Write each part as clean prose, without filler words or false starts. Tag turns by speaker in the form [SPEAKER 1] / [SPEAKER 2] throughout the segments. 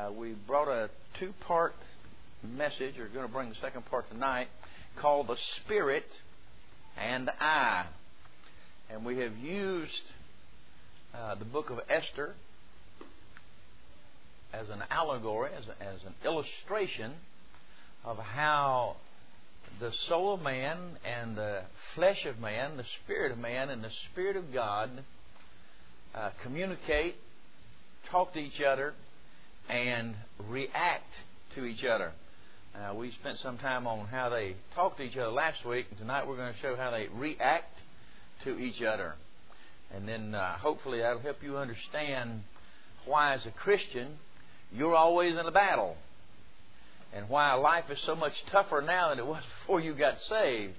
[SPEAKER 1] We brought a two-part message, or going to bring the second part tonight, called The Spirit and I. And we have used the book of Esther as an allegory, as an illustration of how the soul of man and the flesh of man, the spirit of man and the Spirit of God communicate, talk to each other, and react to each other. We spent some time on how they talk to each other last week, and tonight we're going to show how they react to each other. And then hopefully that'll help you understand why, as a Christian, you're always in a battle, and why life is so much tougher now than it was before you got saved.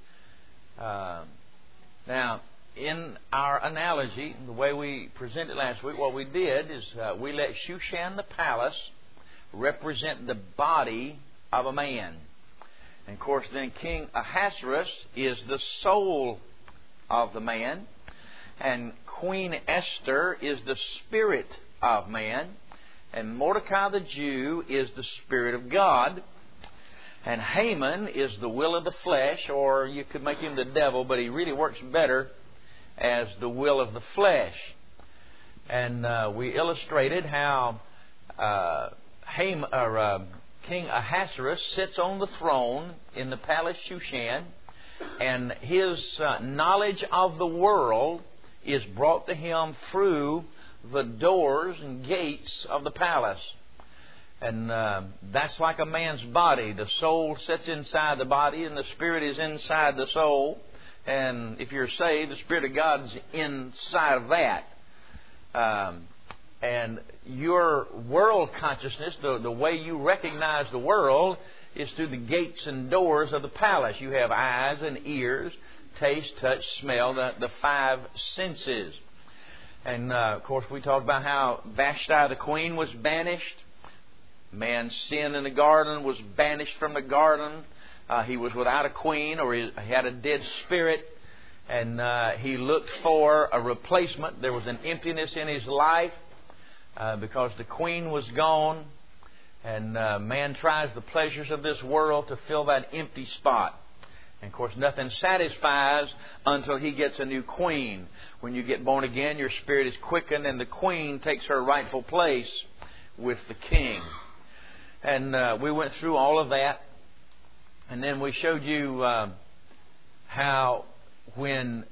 [SPEAKER 1] Now, in our analogy, the way we presented last week, what we did is we let Shushan the palace represent the body of a man. And of course, then King Ahasuerus is the soul of the man. And Queen Esther is the spirit of man. And Mordecai the Jew is the Spirit of God. And Haman is the will of the flesh, or you could make him the devil, but he really works better as the will of the flesh. And we illustrated how King Ahasuerus sits on the throne in the palace Shushan, and his knowledge of the world is brought to him through the doors and gates of the palace. And that's like a man's body. The soul sits inside the body, and the spirit is inside the soul. And if you're saved, the Spirit of God is inside of that. And your world consciousness, the way you recognize the world, is through the gates and doors of the palace. You have eyes and ears, taste, touch, smell, the five senses. And, of course, we talked about how Vashti the queen was banished. Man's sin in the garden was banished from the garden. He was without a queen, or he had a dead spirit. And he looked for a replacement. There was an emptiness in his life because the queen was gone. And man tries the pleasures of this world to fill that empty spot. And of course, nothing satisfies until he gets a new queen. When you get born again, your spirit is quickened, and the queen takes her rightful place with the king. And we went through all of that. And then we showed you how when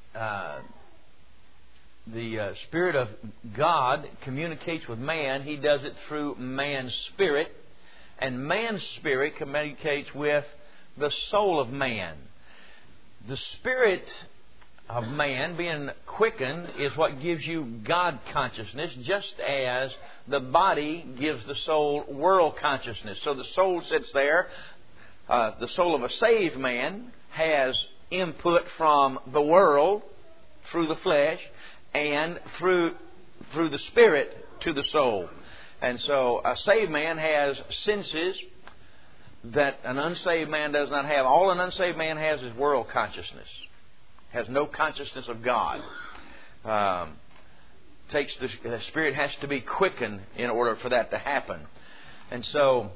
[SPEAKER 1] the Spirit of God communicates with man, He does it through man's spirit. And man's spirit communicates with the soul of man. The spirit of man being quickened is what gives you God consciousness, just as the body gives the soul world consciousness. So the soul sits there. The soul of a saved man has input from the world through the flesh and through the spirit to the soul. And so a saved man has senses that an unsaved man does not have. All an unsaved man has is world consciousness. Has no consciousness of God. The spirit has to be quickened in order for that to happen. And so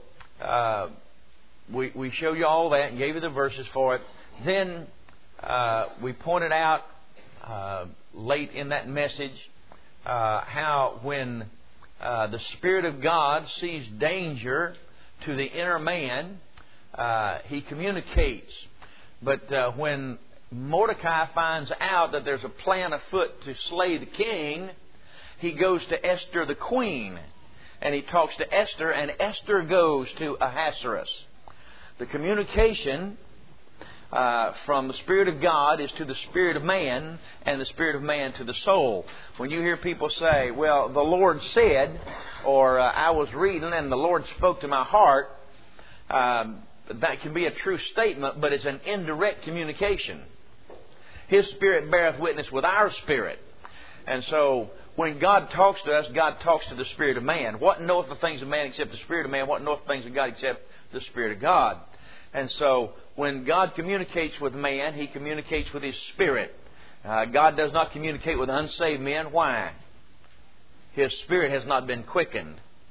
[SPEAKER 1] we showed you all that and gave you the verses for it. Then we pointed out late in that message how when the Spirit of God sees danger to the inner man, he communicates. But when Mordecai finds out that there's a plan afoot to slay the king, he goes to Esther the queen, and he talks to Esther, and Esther goes to Ahasuerus. The communication from the Spirit of God is to the spirit of man, and the spirit of man to the soul. When you hear people say, well, the Lord said, or I was reading and the Lord spoke to my heart, that can be a true statement, but it's an indirect communication. His Spirit beareth witness with our spirit. And so when God talks to us, God talks to the spirit of man. What knoweth the things of man except the spirit of man? What knoweth the things of God except the Spirit of God? And so when God communicates with man, He communicates with His Spirit. God does not communicate with unsaved men. Why? His spirit has not been quickened.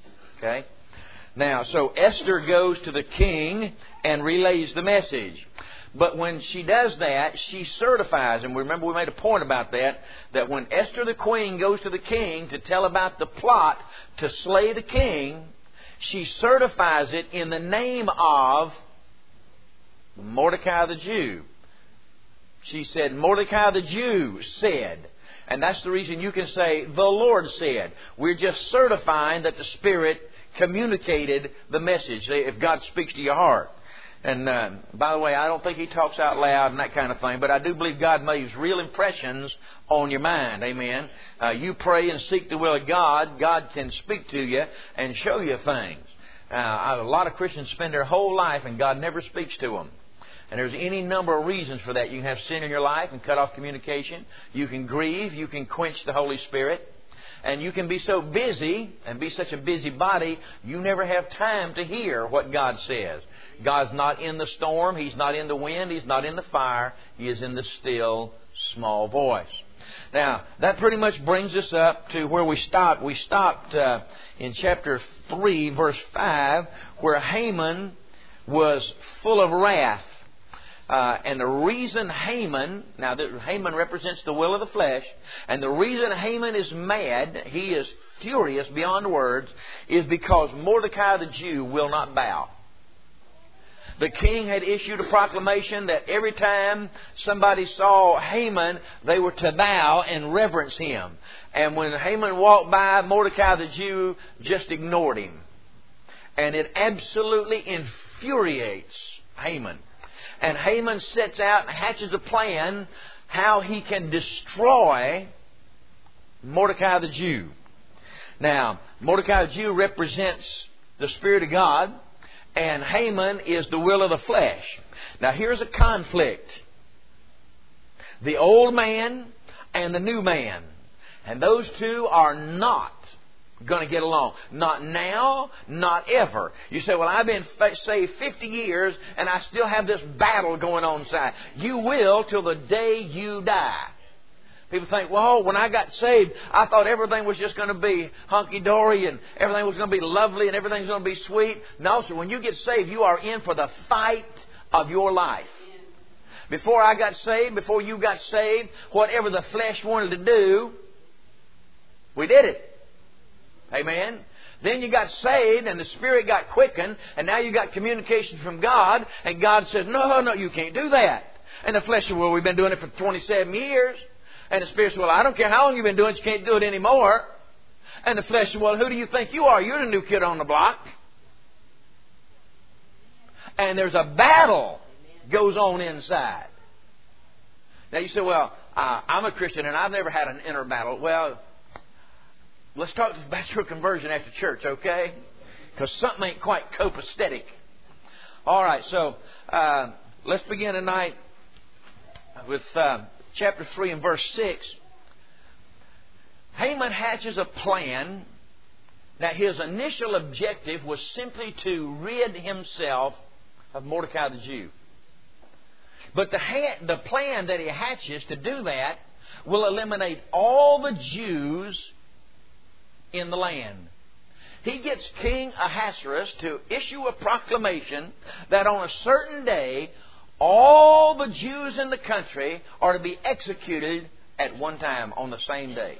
[SPEAKER 1] Okay? Now, so Esther goes to the king and relays the message. But when she does that, she certifies, and remember we made a point about that when Esther the queen goes to the king to tell about the plot to slay the king, she certifies it in the name of Mordecai the Jew. She said, Mordecai the Jew said. And that's the reason you can say, the Lord said. We're just certifying that the Spirit communicated the message, if God speaks to your heart. And by the way, I don't think He talks out loud and that kind of thing, but I do believe God makes real impressions on your mind. Amen. You pray and seek the will of God. God can speak to you and show you things. A lot of Christians spend their whole life and God never speaks to them. And there's any number of reasons for that. You can have sin in your life and cut off communication. You can grieve. You can quench the Holy Spirit. And you can be so busy and be such a busy body, you never have time to hear what God says. God's not in the storm. He's not in the wind. He's not in the fire. He is in the still, small voice. Now, that pretty much brings us up to where we stopped. We stopped in chapter 3, verse 5, where Haman was full of wrath. And the reason Haman represents the will of the flesh, and the reason Haman is mad, he is furious beyond words, is because Mordecai the Jew will not bow. The king had issued a proclamation that every time somebody saw Haman, they were to bow and reverence him. And when Haman walked by, Mordecai the Jew just ignored him. And it absolutely infuriates Haman. And Haman sets out and hatches a plan how he can destroy Mordecai the Jew. Now, Mordecai the Jew represents the Spirit of God, and Haman is the will of the flesh. Now, here's a conflict. The old man and the new man. And those two are not going to get along. Not now, not ever. You say, well, I've been saved 50 years and I still have this battle going on inside. You will till the day you die. People think, well, when I got saved, I thought everything was just going to be hunky-dory and everything was going to be lovely and everything's going to be sweet. No, sir. When you get saved, you are in for the fight of your life. Before I got saved, before you got saved, whatever the flesh wanted to do, we did it. Amen. Then you got saved and the Spirit got quickened and now you got communication from God and God said, no, you can't do that. And the flesh said, well, we've been doing it for 27 years. And the Spirit said, well, I don't care how long you've been doing it, you can't do it anymore. And the flesh said, well, who do you think you are? You're the new kid on the block. And there's a battle goes on inside. Now you say, well, I'm a Christian and I've never had an inner battle. Well, let's talk about your conversion after church, okay? Because something ain't quite copacetic. All right, so let's begin tonight with chapter 3 and verse 6. Haman hatches a plan that his initial objective was simply to rid himself of Mordecai the Jew. But the plan that he hatches to do that will eliminate all the Jews in the land. He gets King Ahasuerus to issue a proclamation that on a certain day, all the Jews in the country are to be executed at one time on the same day.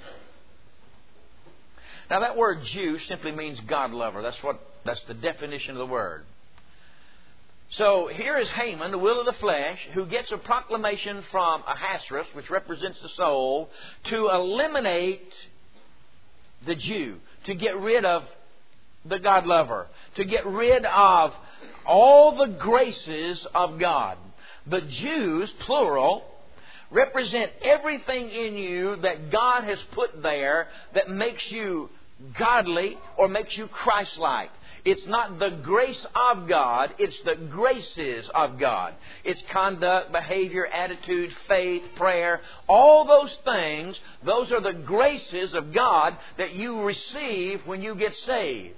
[SPEAKER 1] Now that word Jew simply means God lover. That's the definition of the word. So here is Haman, the will of the flesh, who gets a proclamation from Ahasuerus, which represents the soul, to eliminate the Jew, to get rid of the God lover, to get rid of all the graces of God. The Jews, plural, represent everything in you that God has put there that makes you godly or makes you Christ-like. It's not the grace of God, it's the graces of God. It's conduct, behavior, attitude, faith, prayer. All those things, those are the graces of God that you receive when you get saved.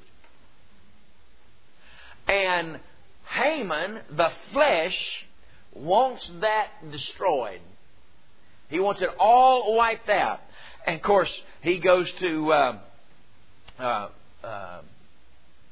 [SPEAKER 1] And Haman, the flesh, wants that destroyed. He wants it all wiped out. And of course, he goes to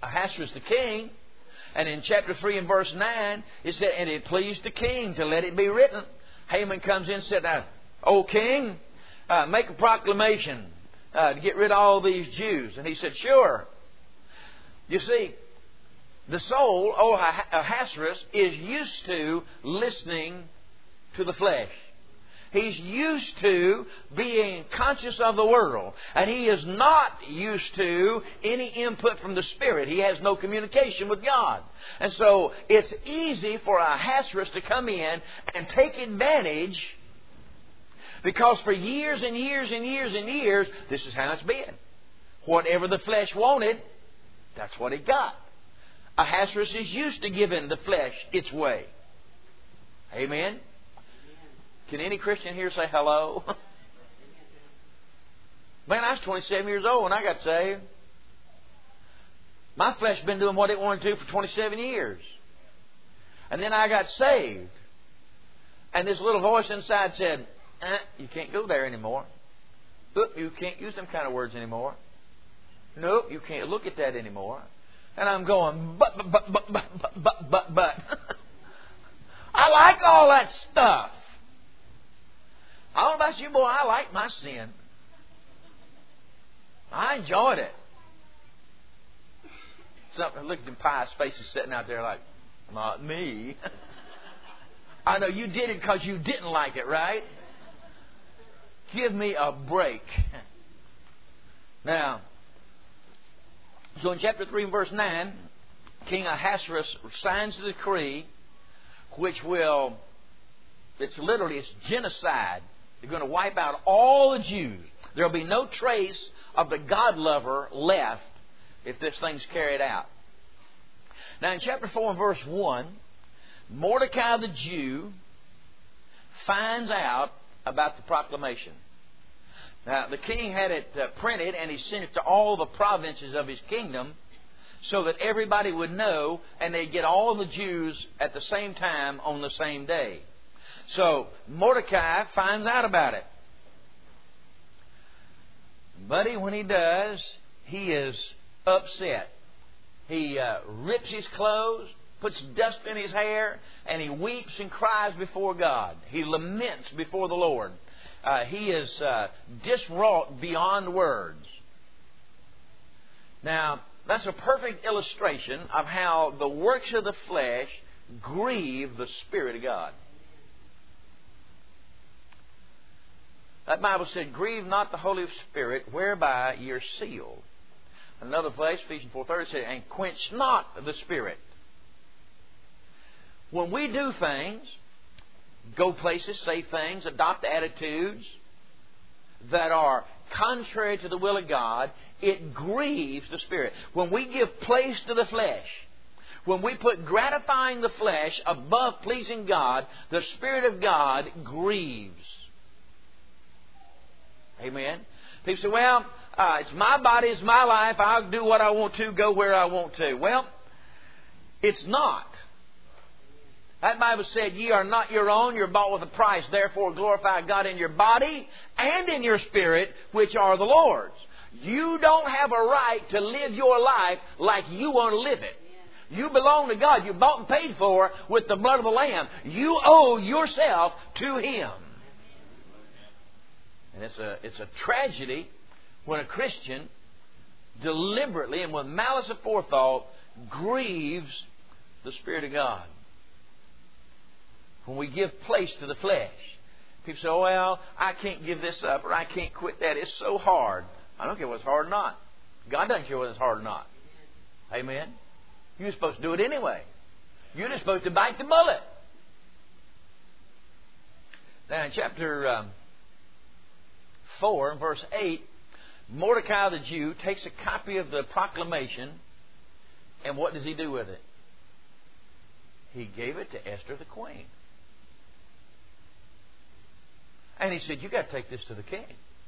[SPEAKER 1] Ahasuerus the king. And in chapter 3 and verse 9, it said, and it pleased the king to let it be written. Haman comes in and said, O king, make a proclamation to get rid of all these Jews. And he said, sure. You see, the soul, Ahasuerus, is used to listening to the flesh. He's used to being conscious of the world. And he is not used to any input from the Spirit. He has no communication with God. And so it's easy for Ahasuerus to come in and take advantage, because for years and years and years and years, this is how it's been. Whatever the flesh wanted, that's what it got. Ahasuerus is used to giving the flesh its way. Amen? Can any Christian here say hello? Man, I was 27 years old when I got saved. My flesh has been doing what it wanted to for 27 years. And then I got saved. And this little voice inside said, you can't go there anymore. Look, you can't use them kind of words anymore. Nope, you can't look at that anymore. And I'm going, but. I like all that stuff. I don't know about you, boy, I like my sin. I enjoyed it. Something, look at them pious faces sitting out there like, not me. I know you did it because you didn't like it, right? Give me a break. Now, so in chapter 3 and verse 9, King Ahasuerus signs the decree, which will, it's genocide. They're going to wipe out all the Jews. There will be no trace of the God lover left if this thing's carried out. Now in chapter 4 and verse 1, Mordecai the Jew finds out about the proclamation. Now the king had it printed, and he sent it to all the provinces of his kingdom so that everybody would know, and they'd get all the Jews at the same time on the same day. So Mordecai finds out about it. Buddy, when he does, he is upset. He rips his clothes, puts dust in his hair, and he weeps and cries before God. He laments before the Lord. He is diswrought beyond words. Now, that's a perfect illustration of how the works of the flesh grieve the Spirit of God. That Bible said, grieve not the Holy Spirit, whereby you're sealed. Another place, Ephesians 4:30, said, and quench not the Spirit. When we do things, go places, say things, adopt attitudes that are contrary to the will of God, it grieves the Spirit. When we give place to the flesh, when we put gratifying the flesh above pleasing God, the Spirit of God grieves. Amen. People say, well, it's my body, it's my life, I'll do what I want to, go where I want to. Well, it's not. That Bible said, ye are not your own, you're bought with a price. Therefore glorify God in your body and in your spirit, which are the Lord's. You don't have a right to live your life like you want to live it. You belong to God. You're bought and paid for with the blood of the Lamb. You owe yourself to Him. And it's a tragedy when a Christian deliberately and with malice aforethought grieves the Spirit of God. When we give place to the flesh. People say, oh, well, I can't give this up or I can't quit that. It's so hard. I don't care whether it's hard or not. God doesn't care whether it's hard or not. Amen? You're supposed to do it anyway. You're just supposed to bite the bullet. Now in chapter 4 and verse 8, Mordecai the Jew takes a copy of the proclamation, and what does he do with it? He gave it to Esther the queen. And he said, you got to take this to the king.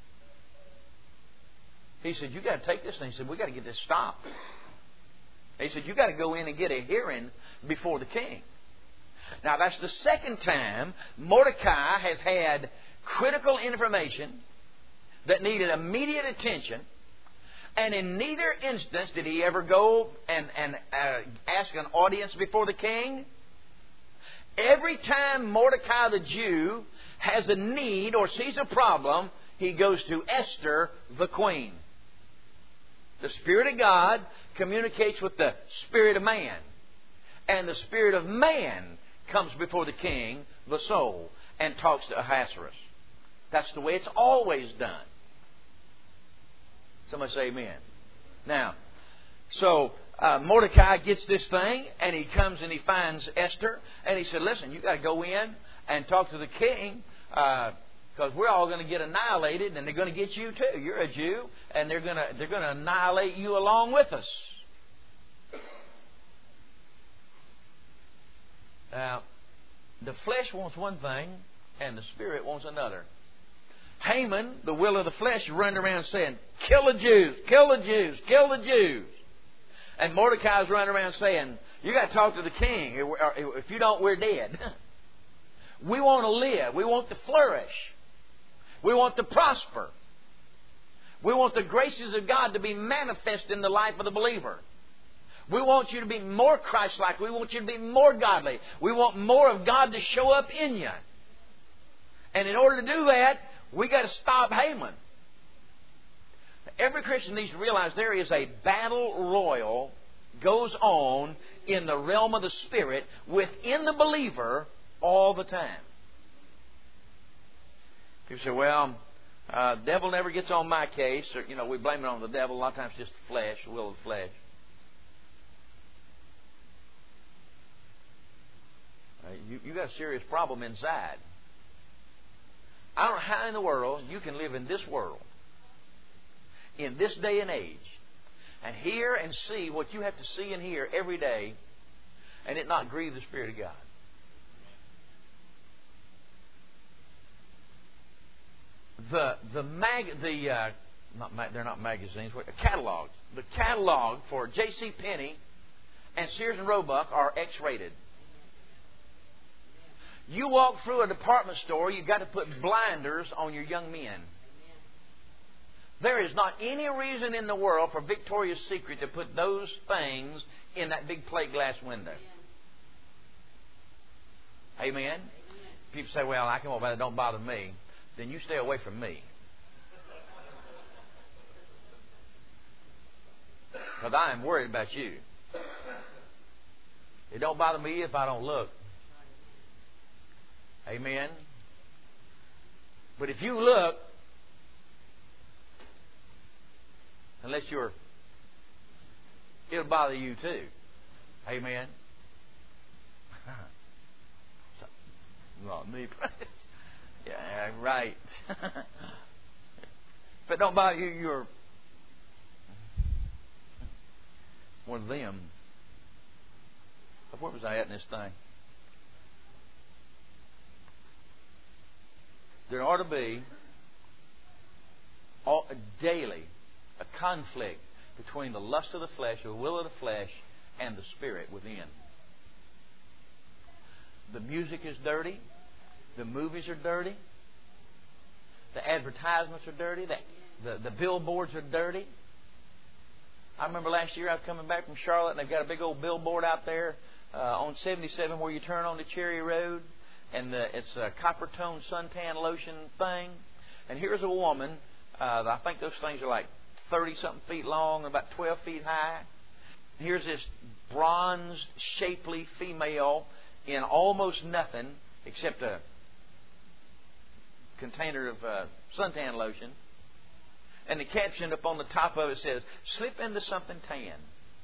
[SPEAKER 1] He said, you got to take this thing. He said, we got to get this stopped. He said, you got to go in and get a hearing before the king. Now that's the second time Mordecai has had critical information that needed immediate attention, And in neither instance did he ever go and ask an audience before the king. Every time Mordecai the Jew has a need or sees a problem, he goes to Esther, the queen. The Spirit of God communicates with the spirit of man. And the spirit of man comes before the king, the soul, and talks to Ahasuerus. That's the way it's always done. Somebody say amen. Now, so Mordecai gets this thing, and he comes and he finds Esther, and he said, listen, you got to go in and talk to the king, because we're all going to get annihilated, and they're going to get you too. You're a Jew, and they're going to annihilate you along with us. Now, the flesh wants one thing, and the Spirit wants another. Haman, the will of the flesh, running around saying, kill the Jews, kill the Jews, kill the Jews. And Mordecai's running around saying, you got to talk to the king. If you don't, we're dead. We want to live. We want to flourish. We want to prosper. We want the graces of God to be manifest in the life of the believer. We want you to be more Christ-like. We want you to be more godly. We want more of God to show up in you. And in order to do that, we got to stop Haman. Every Christian needs to realize there is a battle royal goes on in the realm of the Spirit within the believer all the time. People say, well, the devil never gets on my case. Or, we blame it on the devil. A lot of times it's just the flesh, the will of the flesh. You got a serious problem inside. I don't know how in the world you can live in this world, in this day and age, and hear and see what you have to see and hear every day, and it not grieve the Spirit of God. They're not magazines. Catalogs. The catalog for J.C. Penney and Sears and Roebuck are X-rated. You walk through a department store, you've got to put blinders on your young men. There is not any reason in the world for Victoria's Secret to put those things in that big plate glass window. Amen? People say, well, I can walk by that, don't bother me. Then you stay away from me. Because I am worried about you. It don't bother me if I don't look. Amen. But if you look, unless it'll bother you too. Amen. Not me. Yeah, right. If it don't bother you, you're one of them. Where was I at in this thing? There ought to be daily a conflict between the lust of the flesh, the will of the flesh, and the Spirit within. The music is dirty. The movies are dirty. The advertisements are dirty. The billboards are dirty. I remember last year I was coming back from Charlotte, and they've got a big old billboard out there on 77 where you turn on to Cherry Road. And it's a copper tone suntan lotion thing. And here's a woman. I think those things are like 30-something feet long and about 12 feet high. Here's this bronzed, shapely female in almost nothing except a container of suntan lotion. And the caption up on the top of it says, slip into something tan.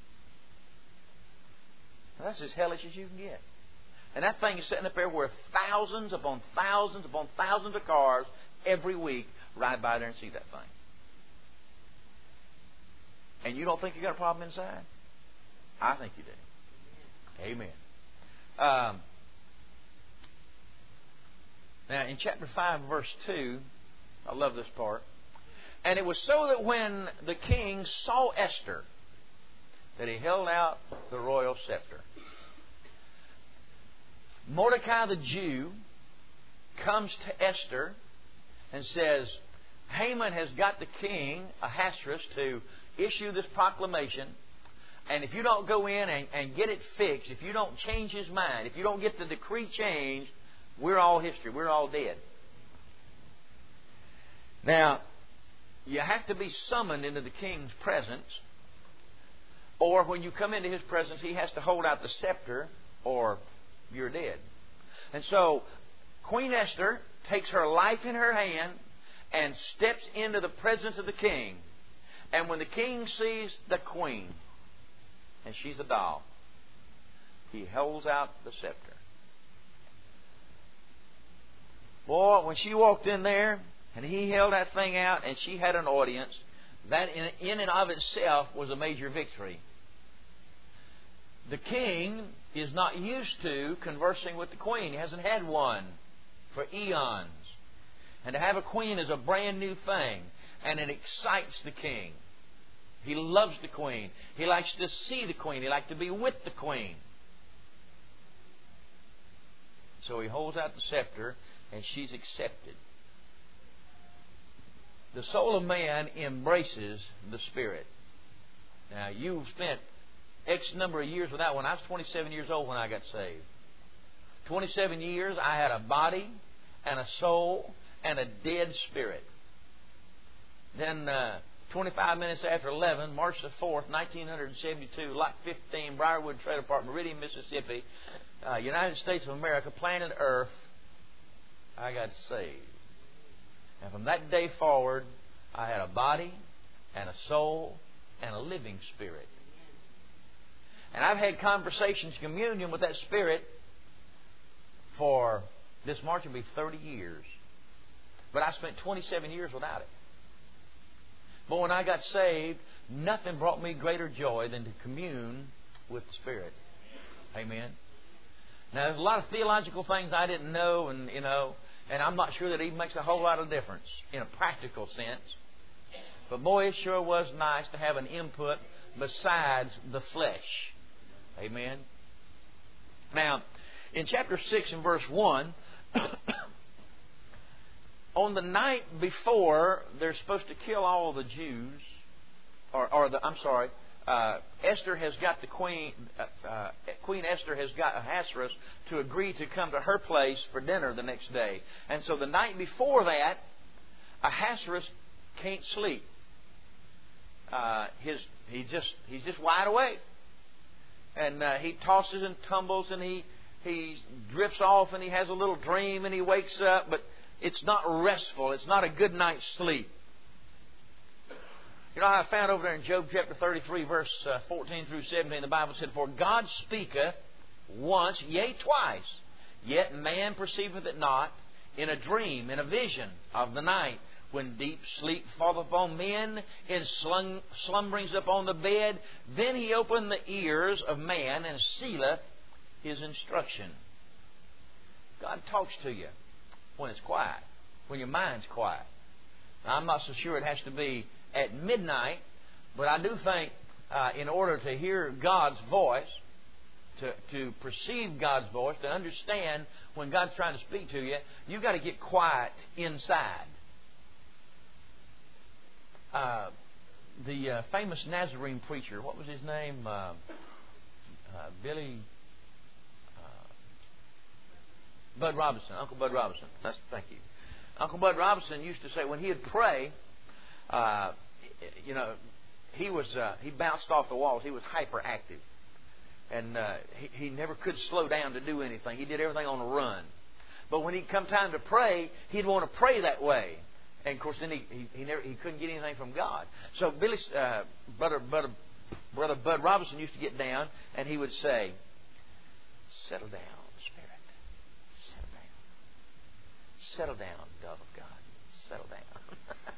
[SPEAKER 1] Now, that's as hellish as you can get. And that thing is sitting up there where thousands upon thousands upon thousands of cars every week ride by there and see that thing. And you don't think you got a problem inside? I think you do. Amen. Now, in chapter 5, verse 2, I love this part. And it was so that when the king saw Esther, that he held out the royal scepter. Mordecai the Jew comes to Esther and says, Haman has got the king, Ahasuerus, to issue this proclamation, and if you don't go in and get it fixed, if you don't change his mind, if you don't get the decree changed, we're all history. We're all dead. Now, you have to be summoned into the king's presence, or when you come into his presence, he has to hold out the scepter, or you're dead. And so, Queen Esther takes her life in her hand and steps into the presence of the king. And when the king sees the queen, and she's a doll, he holds out the scepter. Boy, when she walked in there, and he held that thing out, and she had an audience, that in and of itself was a major victory. The king is not used to conversing with the queen. He hasn't had one for eons. And to have a queen is a brand new thing. And it excites the king. He loves the queen. He likes to see the queen. He likes to be with the queen. So he holds out the scepter, and she's accepted. The soul of man embraces the Spirit. Now, you've spent X number of years with that one. I was 27 years old when I got saved. 27 years, I had a body and a soul and a dead spirit. Then, 25 minutes after 11, March the 4th, 1972, Lot 15, Briarwood Trailer Park, Meridian, Mississippi, United States of America, planet Earth, I got saved. And from that day forward, I had a body and a soul and a living spirit. And I've had conversations, communion with that spirit for, this March will be 30 years. But I spent 27 years without it. But when I got saved, nothing brought me greater joy than to commune with the Spirit. Amen. Now, there's a lot of theological things I didn't know, and I'm not sure that it even makes a whole lot of difference in a practical sense. But boy, it sure was nice to have an input besides the flesh. Amen. Now, in chapter 6 and verse 1, on the night before they're supposed to kill all the Jews, Esther has got the queen. Queen Esther has got Ahasuerus to agree to come to her place for dinner the next day, and so the night before that, Ahasuerus can't sleep. He's just wide awake, and he tosses and tumbles, and he drifts off, and he has a little dream, and he wakes up, but it's not restful. It's not a good night's sleep. You know, I found over there in Job chapter 33, verse 14 through 17, the Bible said, "For God speaketh once, yea, twice, yet man perceiveth it not, in a dream, in a vision of the night, when deep sleep falleth upon men, in slumberings upon the bed, then he opened the ears of man, and sealeth his instruction." God talks to you when it's quiet, when your mind's quiet. Now, I'm not so sure it has to be at midnight, but I do think in order to hear God's voice, to perceive God's voice, to understand when God's trying to speak to you, you've got to get quiet inside. The famous Nazarene preacher, what was his name? Bud Robinson, Uncle Bud Robinson. Thank you. Uncle Bud Robinson used to say when he would pray, he bounced off the walls. He was hyperactive, and he never could slow down to do anything. He did everything on the run. But when he'd come time to pray, he'd want to pray that way, and of course then he couldn't get anything from God. So brother Bud Robinson used to get down, and he would say, "Settle down, Spirit. Settle down, dove of God. Settle down."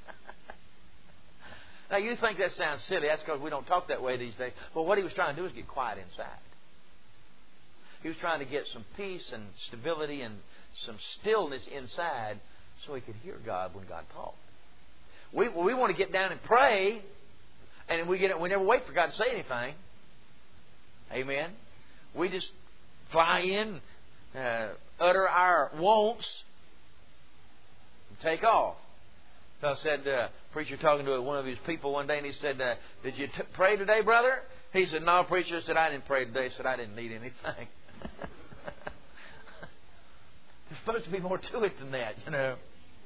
[SPEAKER 1] Now, you think that sounds silly. That's because we don't talk that way these days. But what he was trying to do is get quiet inside. He was trying to get some peace and stability and some stillness inside so he could hear God when God talked. We want to get down and pray, and we never wait for God to say anything. Amen. We just fly in, utter our wants, and take off. So I said, preacher talking to one of his people one day, and he said, did you pray today, brother? He said, no, preacher. I said, I didn't pray today. He said, I didn't need anything. There's supposed to be more to it than that, you know.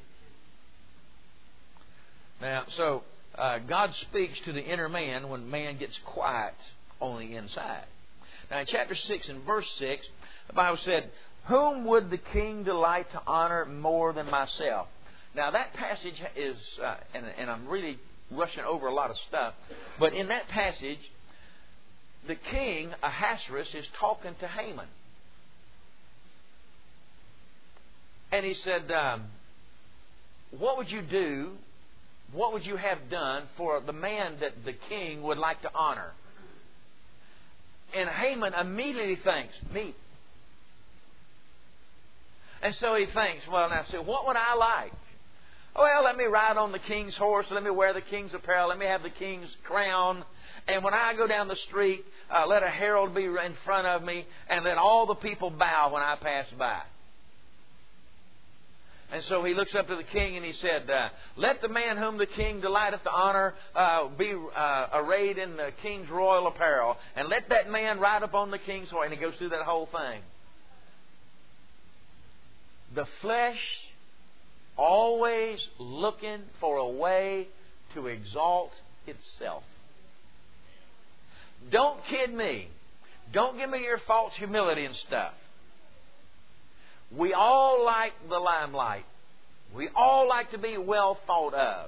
[SPEAKER 1] Now, so God speaks to the inner man when man gets quiet on the inside. Now, in chapter 6 and verse 6, the Bible said, whom would the king delight to honor more than myself? Now, that passage is, and I'm really rushing over a lot of stuff, but in that passage, the king, Ahasuerus, is talking to Haman. And he said, what would you do, what would you have done for the man that the king would like to honor? And Haman immediately thinks, me. And so he thinks, well, now, so what would I like? Well, let me ride on the king's horse. Let me wear the king's apparel. Let me have the king's crown. And when I go down the street, let a herald be in front of me, and let all the people bow when I pass by. And so he looks up to the king and he said, let the man whom the king delighteth to honor be arrayed in the king's royal apparel. And let that man ride upon the king's horse. And he goes through that whole thing. The flesh always looking for a way to exalt itself. Don't kid me. Don't give me your false humility and stuff. We all like the limelight. We all like to be well thought of.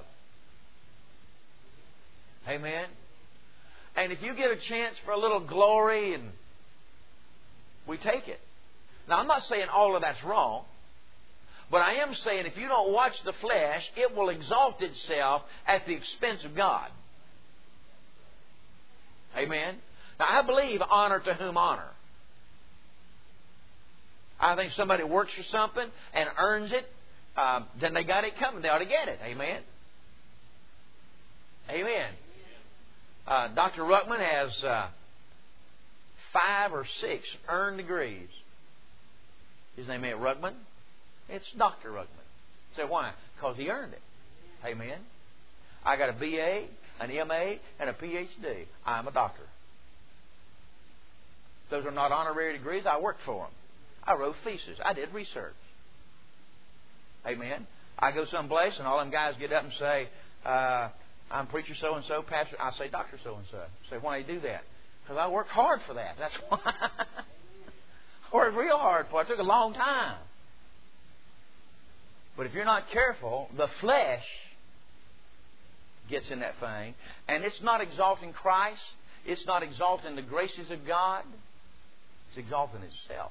[SPEAKER 1] Amen? And if you get a chance for a little glory, and we take it. Now, I'm not saying all of that's wrong. But I am saying if you don't watch the flesh, it will exalt itself at the expense of God. Amen? Now, I believe honor to whom honor. I think somebody works for something and earns it, then they got it coming. They ought to get it. Amen? Amen. Dr. Ruckman has 5 or 6 earned degrees. His name ain't Ruckman. It's Dr. Ruckman. So why? Because he earned it. Amen. I got a BA, an MA, and a PhD. I'm a doctor. Those are not honorary degrees. I worked for them. I wrote theses. I did research. Amen. I go someplace and all them guys get up and say, I'm preacher so-and-so, pastor. I say doctor so-and-so. I say, why do you do that? Because I worked hard for that. That's why. I worked real hard for it. It took a long time. But if you're not careful, the flesh gets in that thing. And it's not exalting Christ. It's not exalting the graces of God. It's exalting itself.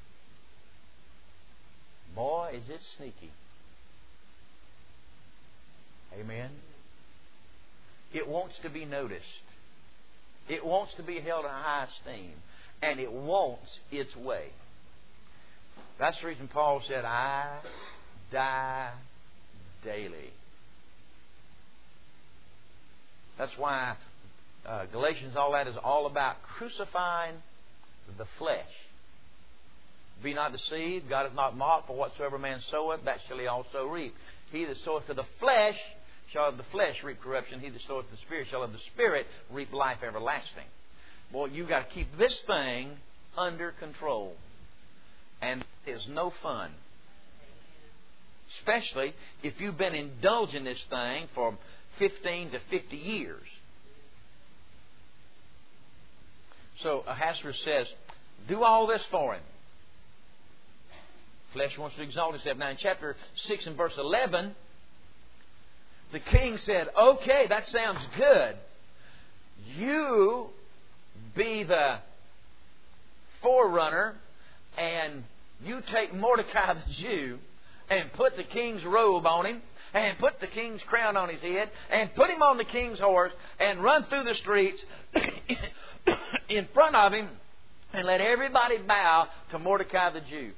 [SPEAKER 1] Boy, is it sneaky. Amen. It wants to be noticed. It wants to be held in high esteem. And it wants its way. That's the reason Paul said, I die daily. That's why Galatians, all that is all about crucifying the flesh. Be not deceived, God is not mocked, for whatsoever man soweth, that shall he also reap. He that soweth to the flesh shall of the flesh reap corruption. He that soweth to the Spirit shall of the Spirit reap life everlasting. Boy, you've got to keep this thing under control. And it is no fun. Especially if you've been indulging this thing for 15 to 50 years. So Ahasuerus says, do all this for him. Flesh wants to exalt itself. Now in chapter 6 and verse 11, the king said, okay, that sounds good. You be the forerunner and you take Mordecai the Jew and put the king's robe on him and put the king's crown on his head and put him on the king's horse and run through the streets in front of him and let everybody bow to Mordecai the Jew.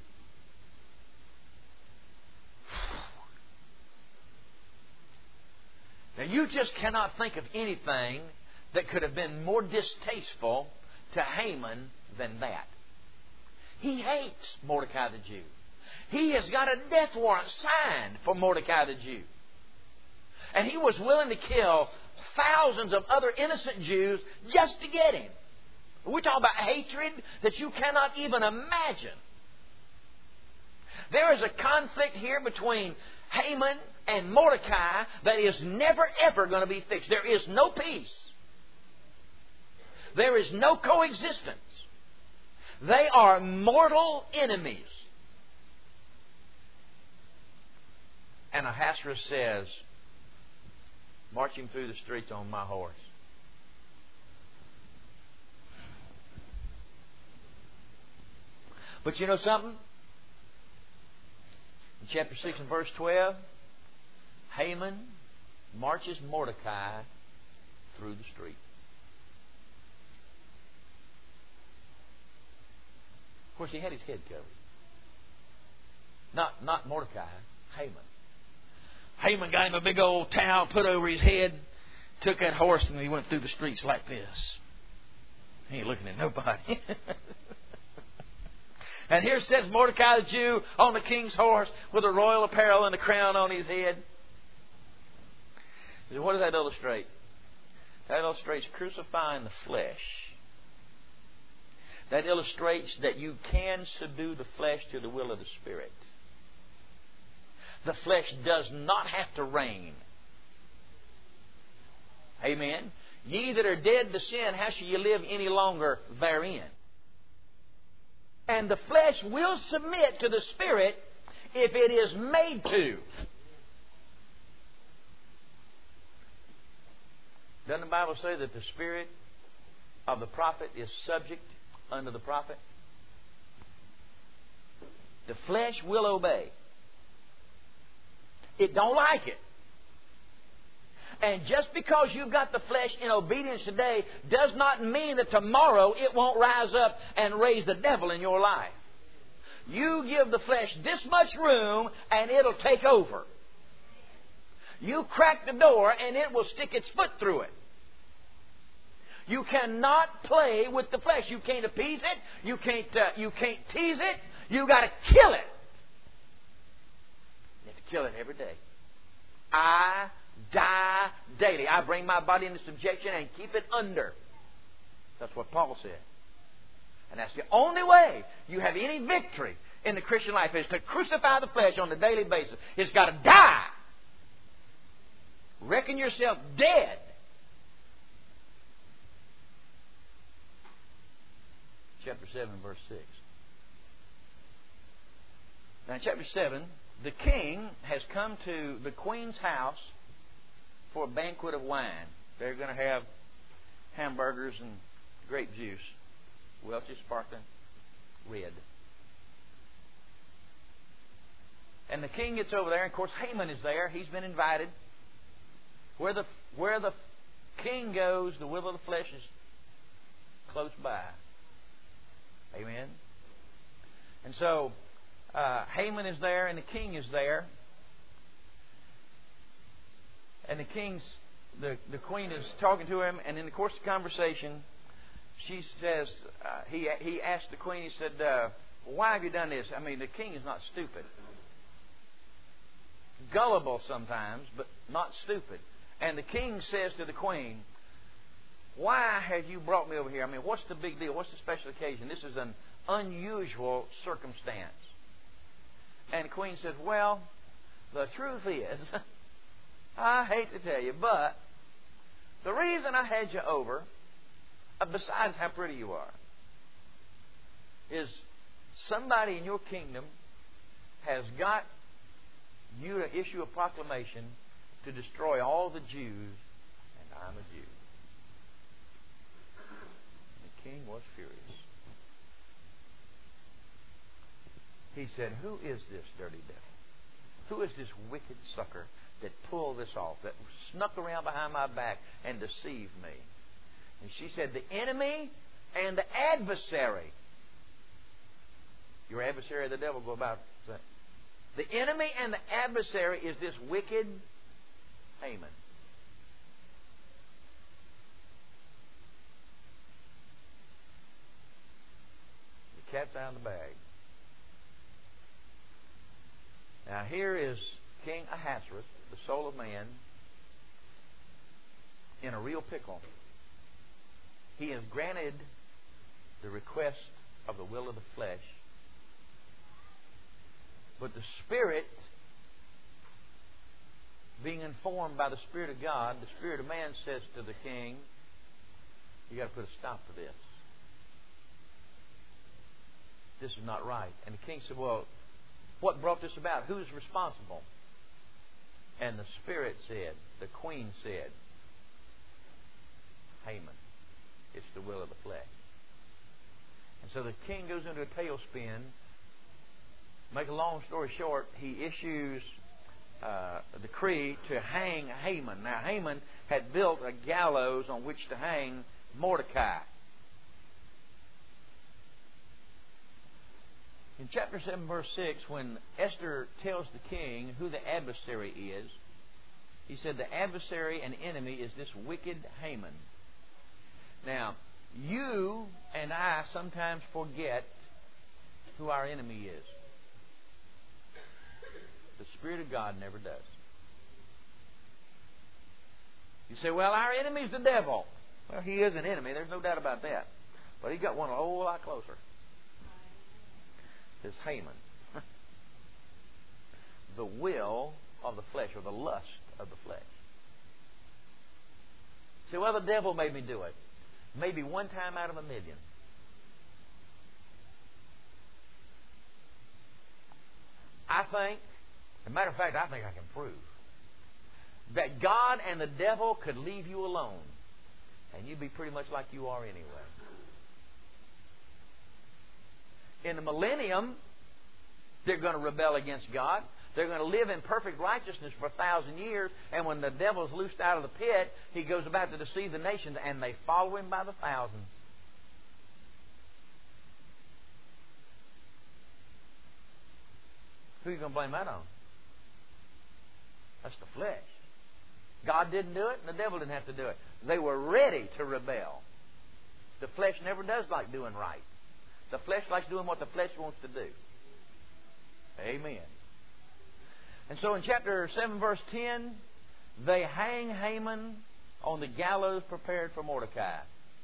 [SPEAKER 1] Now, you just cannot think of anything that could have been more distasteful to Haman than that. He hates Mordecai the Jew. He has got a death warrant signed for Mordecai the Jew. And he was willing to kill thousands of other innocent Jews just to get him. We're talking about hatred that you cannot even imagine. There is a conflict here between Haman and Mordecai that is never ever going to be fixed. There is no peace. There is no coexistence. They are mortal enemies. And Ahasuerus says, march him through the streets on my horse. But you know something? In chapter 6 and verse 12, Haman marches Mordecai through the street. Of course, he had his head covered. Not Mordecai, Haman. Haman got him a big old towel, put over his head, took that horse, and he went through the streets like this. He ain't looking at nobody. And here sits Mordecai the Jew on the king's horse with a royal apparel and a crown on his head. What does that illustrate? That illustrates crucifying the flesh. That illustrates that you can subdue the flesh to the will of the Spirit. The flesh does not have to reign. Amen. Ye that are dead to sin, how shall you live any longer therein? And the flesh will submit to the Spirit if it is made to. Doesn't the Bible say that the spirit of the prophet is subject unto the prophet? The flesh will obey. It don't like it. And just because you've got the flesh in obedience today does not mean that tomorrow it won't rise up and raise the devil in your life. You give the flesh this much room and it'll take over. You crack the door and it will stick its foot through it. You cannot play with the flesh. You can't appease it. You can't tease it. You got to kill it. You have to kill it every day. I die daily. I bring my body into subjection and keep it under. That's what Paul said. And that's the only way you have any victory in the Christian life is to crucify the flesh on a daily basis. It's got to die. Reckon yourself dead. Chapter 7, verse 6. Now in chapter 7, the king has come to the queen's house for a banquet of wine. They're going to have hamburgers and grape juice. Welch's Sparkling Red. And the king gets over there. And of course, Haman is there. He's been invited. Where the king goes, the will of the flesh is close by. Amen. And so Haman is there, and the king is there, and the queen is talking to him, and in the course of the conversation, she says, he asked the queen. He said, "Why have you done this?" I mean, the king is not stupid, gullible sometimes, but not stupid. And the king says to the queen, "Why have you brought me over here? I mean, what's the big deal? What's the special occasion? This is an unusual circumstance." And the queen says, "Well, the truth is, I hate to tell you, but the reason I had you over, besides how pretty you are, is somebody in your kingdom has got you to issue a proclamation to destroy all the Jews, and I'm a Jew." The king was furious. He said, "Who is this dirty devil? Who is this wicked sucker that pulled this off, that snuck around behind my back and deceived me?" And she said, "The enemy and the adversary." Your adversary, the devil, go about saying. The enemy and the adversary is this wicked Haman. The cat's out of the bag. Now here is King Ahasuerus, the soul of man, in a real pickle. He has granted the request of the will of the flesh. But the Spirit, being informed by the Spirit of God, the Spirit of man says to the king, you got to put a stop to this. This is not right. And the king said, well, what brought this about? Who's responsible? And the Spirit said, the queen said, Haman. It's the will of the flesh. And so the king goes into a tailspin. Make a long story short, he issues a decree to hang Haman. Now, Haman had built a gallows on which to hang Mordecai. In chapter 7, verse 6, when Esther tells the king who the adversary is, he said, the adversary and enemy is this wicked Haman. Now, you and I sometimes forget who our enemy is. The Spirit of God never does. You say, well, our enemy is the devil. Well, he is an enemy. There's no doubt about that. But he's got one a whole lot closer. It's Haman. The will of the flesh, or the lust of the flesh. Say, well, the devil made me do it. Maybe one time out of a million. I think, as a matter of fact, I think I can prove that God and the devil could leave you alone, and you'd be pretty much like you are anyway. In the millennium, they're going to rebel against God. They're going to live in perfect righteousness for 1,000 years. And when the devil's loosed out of the pit, he goes about to deceive the nations, and they follow him by the thousands. Who are you going to blame that on? That's the flesh. God didn't do it, and the devil didn't have to do it. They were ready to rebel. The flesh never does like doing right. The flesh likes doing what the flesh wants to do. Amen. And so in chapter 7, verse 10, they hang Haman on the gallows prepared for Mordecai.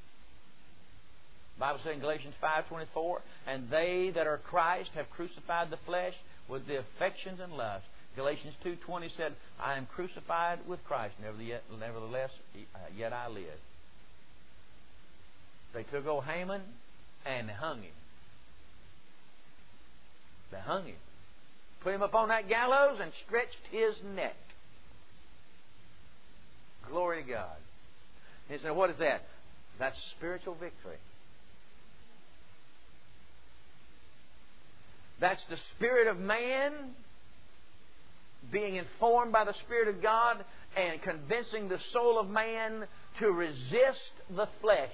[SPEAKER 1] The Bible says in Galatians 5:24, and they that are Christ have crucified the flesh with the affections and lusts. Galatians 2:20 said, I am crucified with Christ, nevertheless, yet I live. They took old Haman and hung him. They hung him. Put him up on that gallows and stretched his neck. Glory to God. And he said, what is that? That's spiritual victory. That's the spirit of man being informed by the Spirit of God and convincing the soul of man to resist the flesh.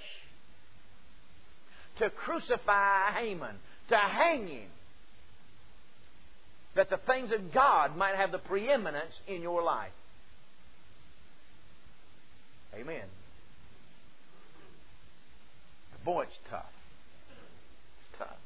[SPEAKER 1] To crucify Haman. To hang him. That the things of God might have the preeminence in your life. Amen. Boy, it's tough. It's tough.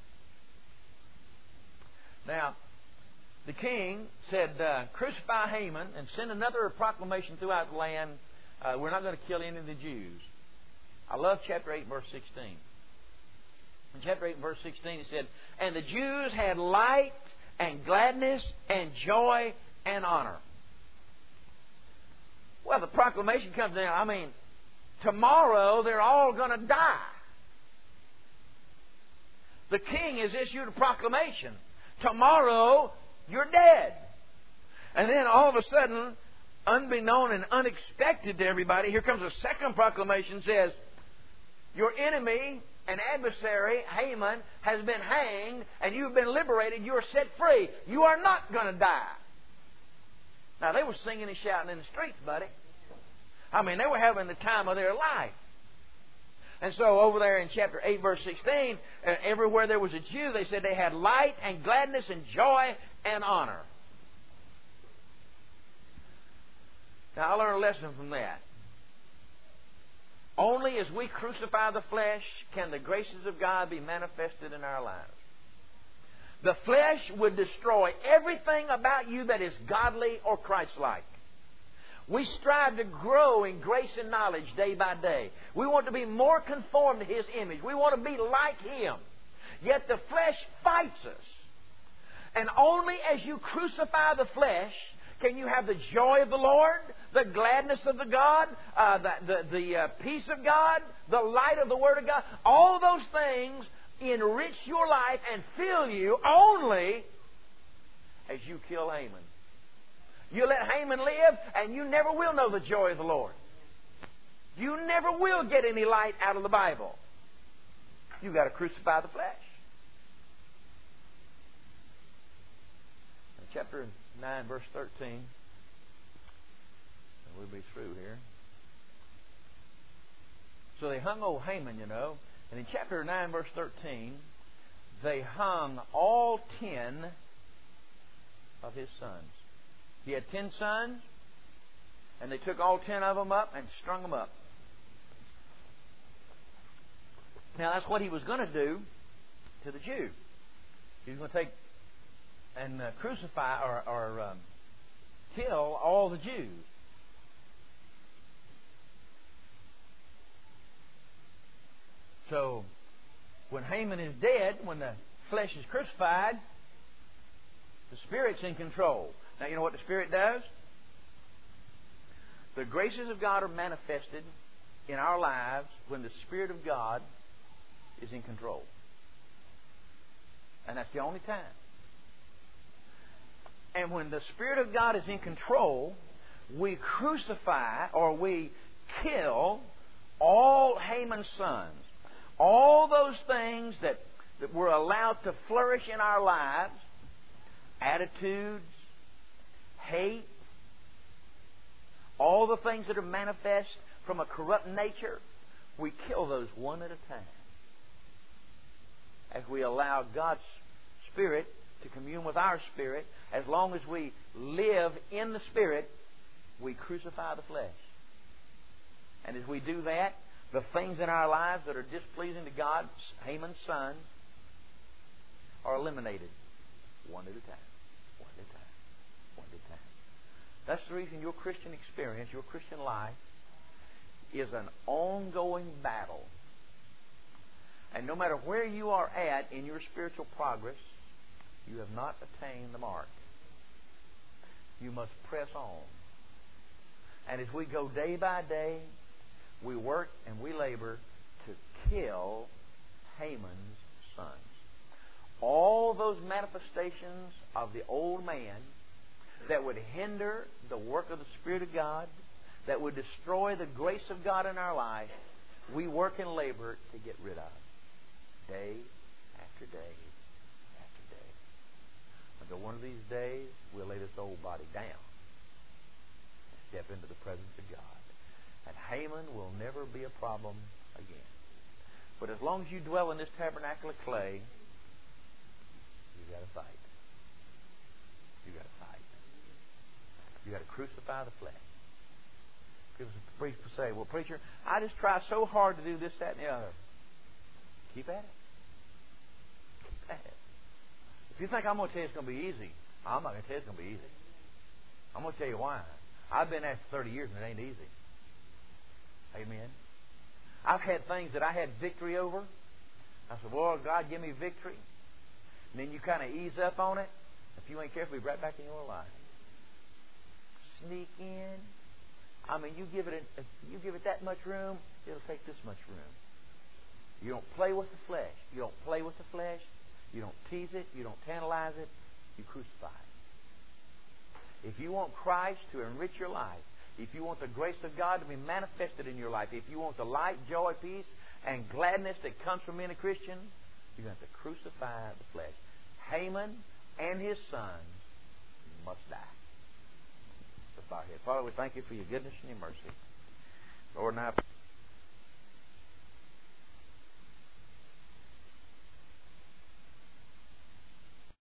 [SPEAKER 1] Now, the king said, crucify Haman and send another proclamation throughout the land. We're not going to kill any of the Jews. I love chapter 8, verse 16. In chapter 8, verse 16, it said, and the Jews had light and gladness and joy and honor. Well, the proclamation comes down. Tomorrow they're all going to die. The king has issued a proclamation. Tomorrow you're dead. And then all of a sudden, unbeknown and unexpected to everybody, here comes a second proclamation. Says, your enemy and adversary, Haman, has been hanged and you've been liberated. You are set free. You are not going to die. Now, they were singing and shouting in the streets, buddy. They were having the time of their life. And so over there in chapter 8, verse 16, everywhere there was a Jew, they said they had light and gladness and joy and honor. Now, I learned a lesson from that. Only as we crucify the flesh can the graces of God be manifested in our lives. The flesh would destroy everything about you that is godly or Christ-like. We strive to grow in grace and knowledge day by day. We want to be more conformed to His image. We want to be like Him. Yet the flesh fights us. And only as you crucify the flesh can you have the joy of the Lord, the gladness of the God, the peace of God, the light of the Word of God. All those things enrich your life and fill you only as you kill Haman. You let Haman live, and you never will know the joy of the Lord. You never will get any light out of the Bible. You've got to crucify the flesh. In chapter 9, verse 13, and we'll be through here. So they hung old Haman, you know, and in chapter 9, verse 13, they hung all 10 of his sons. He had 10 sons, and they took all 10 of them up and strung them up. Now, that's what he was going to do to the Jew. He was going to take and crucify or kill all the Jews. So, when Haman is dead, when the flesh is crucified, the Spirit's in control. Now, you know what the Spirit does? The graces of God are manifested in our lives when the Spirit of God is in control. And that's the only time. And when the Spirit of God is in control, we crucify or we kill all Haman's sons. All those things that were allowed to flourish in our lives, attitudes, hate, all the things that are manifest from a corrupt nature, we kill those one at a time. As we allow God's Spirit to commune with our spirit, as long as we live in the Spirit, we crucify the flesh. And as we do that, the things in our lives that are displeasing to God, Haman's sons, are eliminated one at a time. One at a time. One at a time. That's the reason your Christian experience, your Christian life, is an ongoing battle. And no matter where you are at in your spiritual progress, you have not attained the mark. You must press on. And as we go day by day, we work and we labor to kill Haman's sons. All those manifestations of the old man that would hinder the work of the Spirit of God, that would destroy the grace of God in our life, we work and labor to get rid of. Day after day after day. Until one of these days, we'll lay this old body down and step into the presence of God. And Haman will never be a problem again. But as long as you dwell in this tabernacle of clay, you've got to fight. You've got to fight. You've got to crucify the flesh. Because the priest will say, well, preacher, I just try so hard to do this, that, and the other. Keep at it. Keep at it. If you think I'm going to tell you it's going to be easy, I'm not going to tell you it's going to be easy. I'm going to tell you why. I've been at it for 30 years and it ain't easy. Amen. I've had things that I had victory over. I said, well, God, give me victory. And then you kind of ease up on it. If you ain't careful, you'll be right back in your life. Sneak in. I mean, you give it that much room, it'll take this much room. You don't play with the flesh. You don't play with the flesh. You don't tease it. You don't tantalize it. You crucify it. If you want Christ to enrich your life, if you want the grace of God to be manifested in your life, if you want the light, joy, peace, and gladness that comes from being a Christian, you're going to have to crucify the flesh. Haman and his sons must die. Let's bow our heads. Father, we thank you for your goodness and your mercy. Lord, and I